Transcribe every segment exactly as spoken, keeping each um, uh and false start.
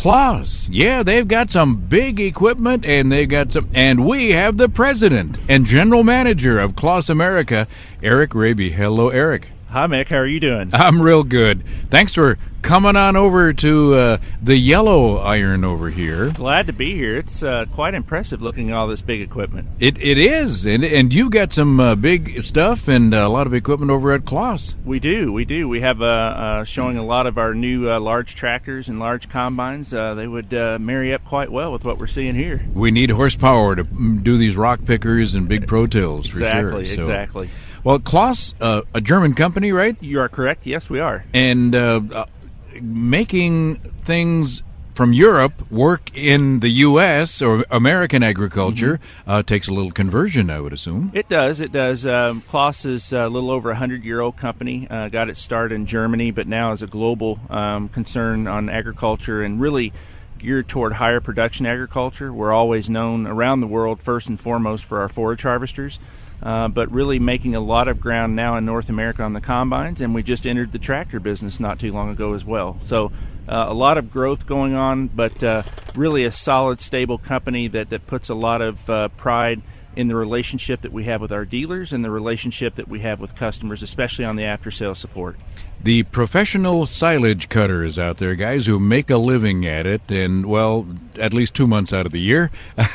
Claas, yeah, they've got some big equipment, and they've got some, and we have the president and general manager of Claas America, Eric Raby. Hello, Eric. Hi, Mick. How are you doing? I'm real good. Thanks for coming on over to uh, the Yellow Iron over here. Glad to be here. It's uh, quite impressive looking at all this big equipment. It It is, and and you've got some uh, big stuff and a lot of equipment over at Claas. We do, we do. We have uh, uh, showing a lot of our new uh, large tractors and large combines. Uh, they would uh, marry up quite well with what we're seeing here. We need horsepower to do these rock pickers and big pro tills for exactly, sure. So. Exactly, Well, Claas, uh, a German company, right? You are correct. Yes, we are. And uh, uh, making things from Europe work in the U S or American agriculture mm-hmm. uh, takes a little conversion, I would assume. It does. It does. Um, Claas is a little over a hundred-year-old company. Uh, got its start in Germany, but now is a global um, concern on agriculture and really geared toward higher production agriculture. We're always known around the world, first and foremost, for our forage harvesters. Uh, but really making a lot of ground now in North America on the combines, and we just entered the tractor business not too long ago as well. So uh, a lot of growth going on, but uh, really a solid, stable company that, that puts a lot of uh, pride in the relationship that we have with our dealers and the relationship that we have with customers, especially on the after-sales support. The professional silage cutters out there, guys who make a living at it, and, well, at least two months out of the year,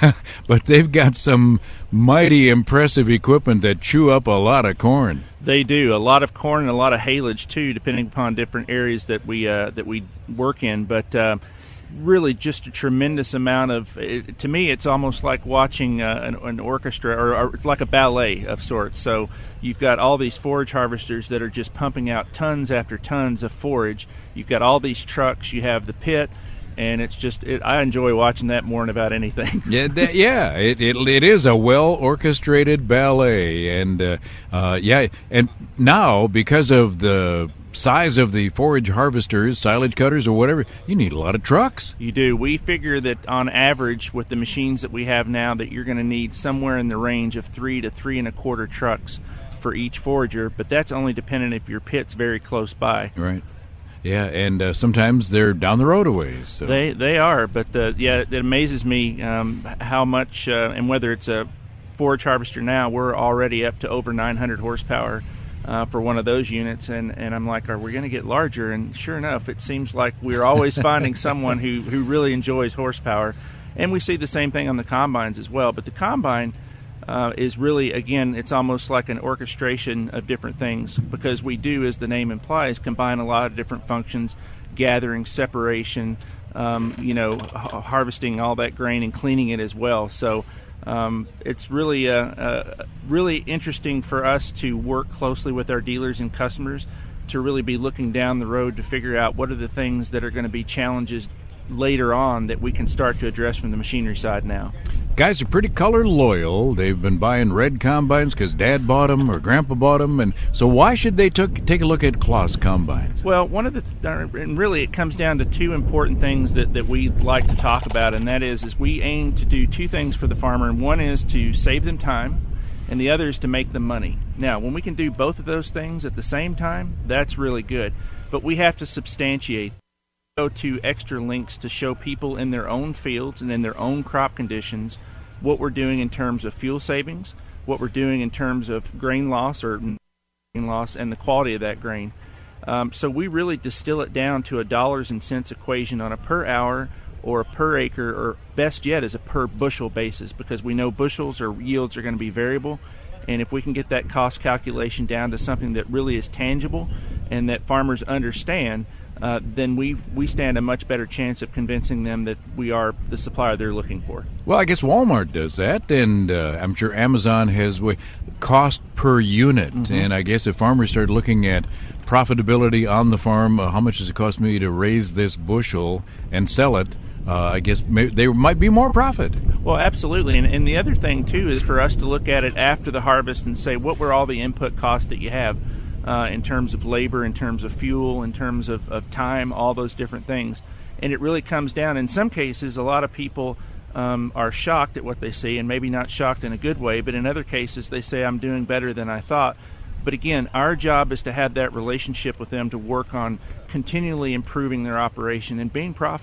but they've got some mighty impressive equipment that chew up a lot of corn. They do. A lot of corn and a lot of haylage, too, depending upon different areas that we uh, that we work in, but uh, really just a tremendous amount of, it, to me, it's almost like watching uh, an, an orchestra, or, or it's like a ballet of sorts. So you've got all these forage harvesters that are just pumping out tons after tons of forage. You've got all these trucks. You have the pit, and it's just, it, I enjoy watching that more than about anything. yeah, that, yeah, it, it it is a well-orchestrated ballet, and uh, uh, yeah, and now because of the size of the forage harvesters, silage cutters, or whatever, you need a lot of trucks. You do. We figure that on average, with the machines that we have now, that you're going to need somewhere in the range of three to three and a quarter trucks for each forager, but that's only dependent if your pit's very close by. Right. Yeah, and uh, sometimes they're down the road a ways. So. They they are, but the, yeah, it amazes me um, how much, uh, and whether it's a forage harvester now, we're already up to over nine hundred horsepower uh, for one of those units, and, and I'm like, are we going to get larger? And sure enough, it seems like we're always finding someone who, who really enjoys horsepower, and we see the same thing on the combines as well. But the combine Uh, is really, again, it's almost like an orchestration of different things, because we do, as the name implies, combine a lot of different functions, gathering, separation, um, you know, h- harvesting all that grain and cleaning it as well. So um, it's really, uh, uh, really interesting for us to work closely with our dealers and customers to really be looking down the road to figure out what are the things that are going to be challenges later on that we can start to address from the machinery side now. Guys are pretty color loyal. They've been buying red combines because Dad bought them or Grandpa bought them, and so why should they took, take a look at Claas combines? Well, one of the th- and really it comes down to two important things that, that we like to talk about, and that is is we aim to do two things for the farmer, and one is to save them time, and the other is to make them money. Now, when we can do both of those things at the same time, that's really good, but we have to substantiate. Go to extra links to show people in their own fields and in their own crop conditions what we're doing in terms of fuel savings, what we're doing in terms of grain loss or grain loss, and the quality of that grain. Um, so we really distill it down to a dollars and cents equation on a per hour or a per acre, or best yet is a per bushel basis, because we know bushels or yields are going to be variable. And if we can get that cost calculation down to something that really is tangible and that farmers understand, Uh, then we, we stand a much better chance of convincing them that we are the supplier they're looking for. Well, I guess Walmart does that, and uh, I'm sure Amazon has w- cost per unit. Mm-hmm. And I guess if farmers start looking at profitability on the farm, uh, how much does it cost me to raise this bushel and sell it, uh, I guess may- there might be more profit. Well, absolutely. And, and the other thing, too, is for us to look at it after the harvest and say, what were all the input costs that you have? Uh, in terms of labor, in terms of fuel, in terms of, of time, all those different things. And it really comes down, in some cases, a lot of people um, are shocked at what they see, and maybe not shocked in a good way, but in other cases they say, I'm doing better than I thought. But again, our job is to have that relationship with them to work on continually improving their operation and being profitable.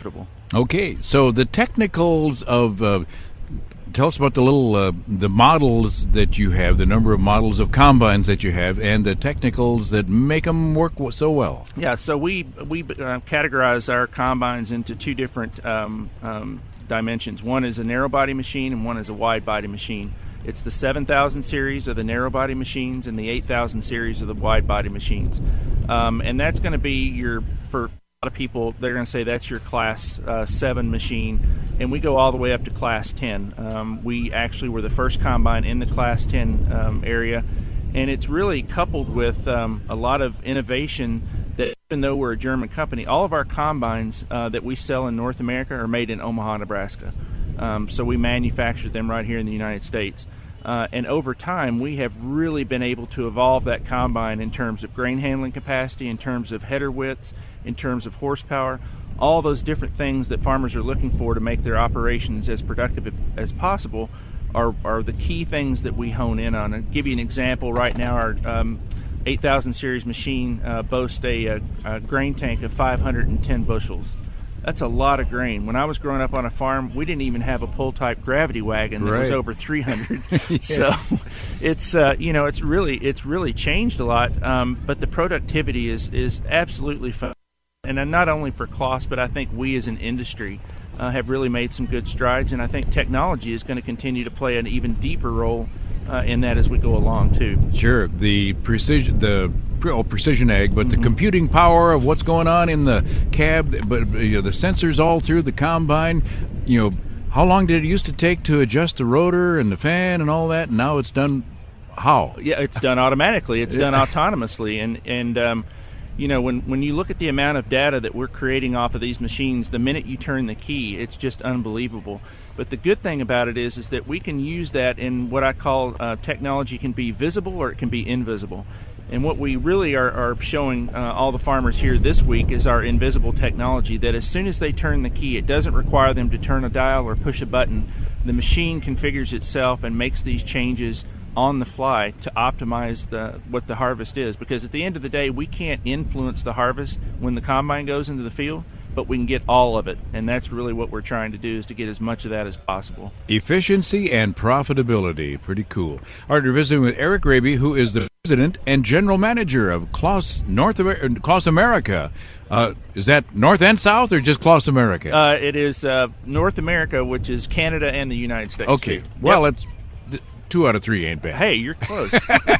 Okay, so the technicals of uh, tell us about the little uh, the models that you have, the number of models of combines that you have, and the technicals that make them work so well. Yeah, so we we uh, categorize our combines into two different um, um, dimensions. One is a narrow body machine, and one is a wide body machine. It's the seven thousand series of the narrow body machines, and the eight thousand series of the wide body machines. Um, and that's going to be your for. A lot of people, they're going to say that's your class uh, seven machine, and we go all the way up to class ten. Um, we actually were the first combine in the class ten um, area, and it's really coupled with um, a lot of innovation that even though we're a German company, all of our combines uh, that we sell in North America are made in Omaha, Nebraska. Um, so we manufacture them right here in the United States. Uh, and over time, we have really been able to evolve that combine in terms of grain handling capacity, in terms of header widths, in terms of horsepower, all those different things that farmers are looking for to make their operations as productive as possible are, are the key things that we hone in on. I'll give you an example. Right now, our um, eight thousand series machine uh, boasts a, a, a grain tank of five hundred ten bushels. That's a lot of grain. When I was growing up on a farm, we didn't even have a pull-type gravity wagon that right. was over three hundred. Yeah. So it's uh, you know it's really it's really changed a lot. Um, but the productivity is is absolutely fun, and not only for Claas, but I think we as an industry uh, have really made some good strides. And I think technology is going to continue to play an even deeper role uh, in that as we go along too. Sure, the precision the. Oh, precision ag, but mm-hmm. the computing power of what's going on in the cab, but you know, the sensors all through the combine. You know, how long did it used to take to adjust the rotor and the fan and all that? And now it's done. How? Yeah, it's done automatically. It's done autonomously, and and um, you know, when when you look at the amount of data that we're creating off of these machines, the minute you turn the key, it's just unbelievable. But the good thing about it is, is that we can use that in what I call uh, technology can be visible or it can be invisible. And what we really are, are showing uh, all the farmers here this week is our invisible technology, that as soon as they turn the key, it doesn't require them to turn a dial or push a button. The machine configures itself and makes these changes on the fly to optimize the what the harvest is. Because at the end of the day, we can't influence the harvest when the combine goes into the field, but we can get all of it. And that's really what we're trying to do, is to get as much of that as possible. Efficiency and profitability. Pretty cool. All right, we're visiting with Eric Raby, who is the president and general manager of Claas North Amer- Claas America. Uh, is that North and South, or just Claas America? Uh, it is uh, North America, which is Canada and the United States. Okay. Too. Well, yep. it's th- two out of three ain't bad. Hey, you're close.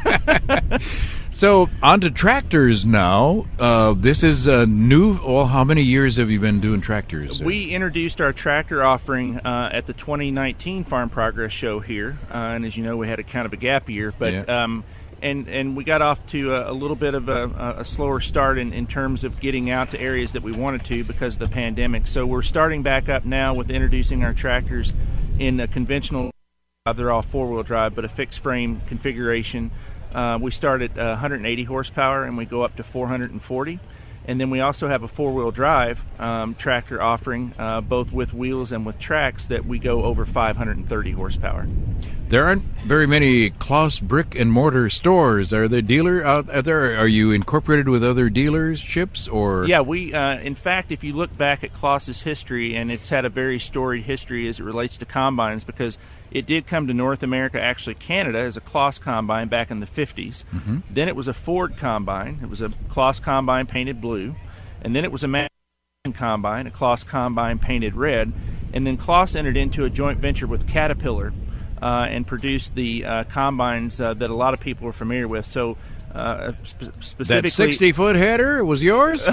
So, on to tractors now. Uh, this is a new, well, how many years have you been doing tractors? We introduced our tractor offering uh, at the twenty nineteen Farm Progress Show here. Uh, and as you know, we had a kind of a gap year. But yeah. um, and, and we got off to a, a little bit of a, a slower start in, in terms of getting out to areas that we wanted to because of the pandemic. So we're starting back up now with introducing our tractors in a conventional, they're all four-wheel drive, but a fixed frame configuration. Uh, we start at uh, one hundred eighty horsepower and we go up to four hundred forty. And then we also have a four-wheel drive um, tractor offering, uh, both with wheels and with tracks, that we go over five hundred thirty horsepower. There aren't very many Claas brick and mortar stores. Are there dealer out there? Are you incorporated with other dealerships, or? Yeah, we. Uh, in fact, if you look back at Claas's history, and it's had a very storied history as it relates to combines, because it did come to North America, actually Canada, as a Claas combine back in the fifties. Mm-hmm. Then it was a Ford combine. It was a Claas combine painted blue. And then it was a Massey combine, a Claas combine painted red. And then Claas entered into a joint venture with Caterpillar uh, and produced the uh, combines uh, that a lot of people are familiar with. So uh, sp- specifically, that sixty-foot header was yours?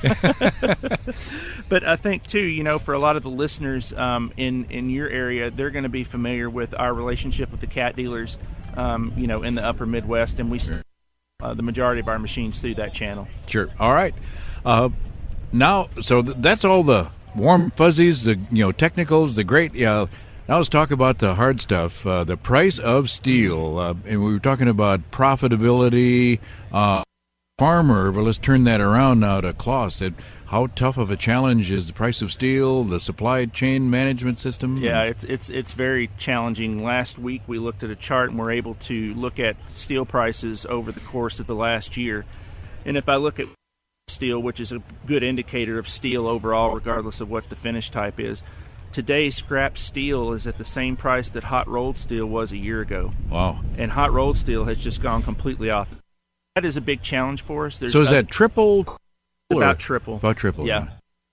But I think, too, you know, for a lot of the listeners um, in, in your area, they're going to be familiar with our relationship with the Cat dealers, um, you know, in the upper Midwest, and we uh, the majority of our machines through that channel. Sure. All right. Uh, now, so th- that's all the warm fuzzies, the you know technicals, the great. Yeah. Now let's talk about the hard stuff. Uh, the price of steel, uh, and we were talking about profitability. Uh, farmer, but let's turn that around now to Claas. It, how tough of a challenge is the price of steel, the supply chain management system? Yeah, it's it's it's very challenging. Last week we looked at a chart and we're able to look at steel prices over the course of the last year. And if I look at steel, which is a good indicator of steel overall, regardless of what the finish type is. Today, scrap steel is at the same price that hot rolled steel was a year ago. Wow. And hot rolled steel has just gone completely off. That is a big challenge for us. There's so is a, that triple? About triple. About triple. Yeah. yeah.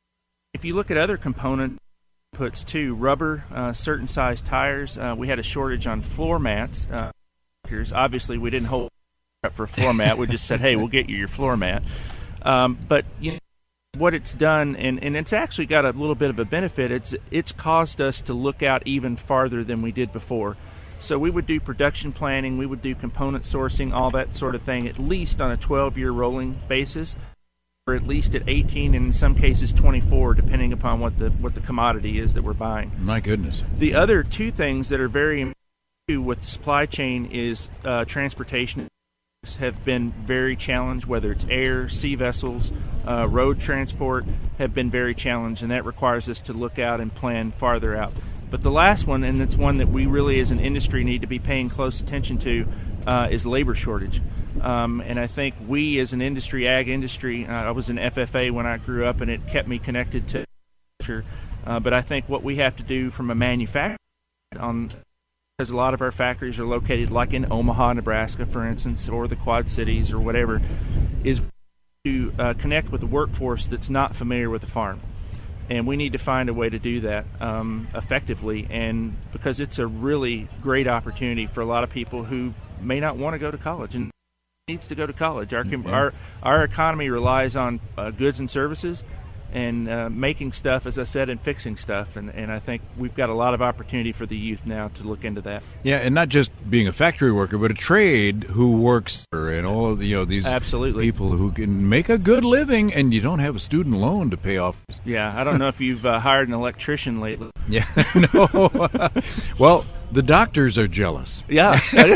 If you look at other component inputs too, rubber, uh, certain size tires, uh, we had a shortage on floor mats. Uh, obviously, we didn't hold up for a floor mat. We just said, hey, we'll get you your floor mat. Um, but you know, what it's done, and, and it's actually got a little bit of a benefit, it's it's caused us to look out even farther than we did before. So we would do production planning, we would do component sourcing, all that sort of thing, at least on a twelve-year rolling basis, or at least at eighteen, and in some cases twenty-four, depending upon what the what the commodity is that we're buying. My goodness. The other two things that are very important with the supply chain is uh, transportation. Have been very challenged, whether it's air, sea vessels, uh, road transport have been very challenged, and that requires us to look out and plan farther out. But the last one, and it's one that we really as an industry need to be paying close attention to, uh, is labor shortage. Um, and I think we as an industry, ag industry, uh, I was in F F A when I grew up, and it kept me connected to agriculture. Uh, but I think what we have to do from a manufacturing on because a lot of our factories are located like in Omaha, Nebraska, for instance, or the Quad Cities or whatever, is to uh, connect with the workforce that's not familiar with the farm. And we need to find a way to do that um, effectively, and because it's a really great opportunity for a lot of people who may not want to go to college and needs to go to college. Our, mm-hmm. our, our economy relies on uh, goods and services, and uh, making stuff, as I said, and fixing stuff. And, and I think we've got a lot of opportunity for the youth now to look into that. Yeah, and not just being a factory worker, but a trade who works and all of the, you know, these Absolutely. people who can make a good living, and you don't have a student loan to pay off. Yeah, I don't know if you've uh, hired an electrician lately. Yeah, no. Well, the doctors are jealous. Yeah.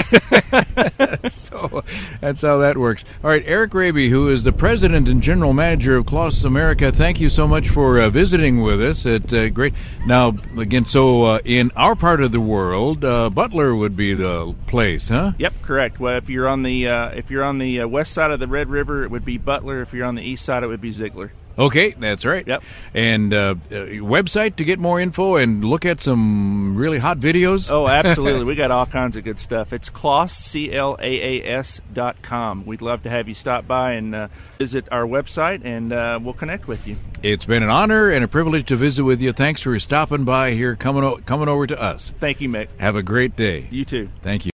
So that's how that works. All right, Eric Raby, who is the president and general manager of Clausis America, thank you so much for uh, visiting with us. It's uh, great. Now, again, so uh, in our part of the world, uh, Butler would be the place, huh? Yep, correct. Well, if you're on the uh, if you're on the uh, west side of the Red River, it would be Butler. If you're on the east side, it would be Ziegler. Okay, that's right. Yep. And uh, uh, website to get more info and look at some really hot videos? Oh, absolutely. We got all kinds of good stuff. It's Claas, C L A A S dot com. We'd love to have you stop by and uh, visit our website, and uh, we'll connect with you. It's been an honor and a privilege to visit with you. Thanks for stopping by here, coming, o- coming over to us. Thank you, Mick. Have a great day. You too. Thank you.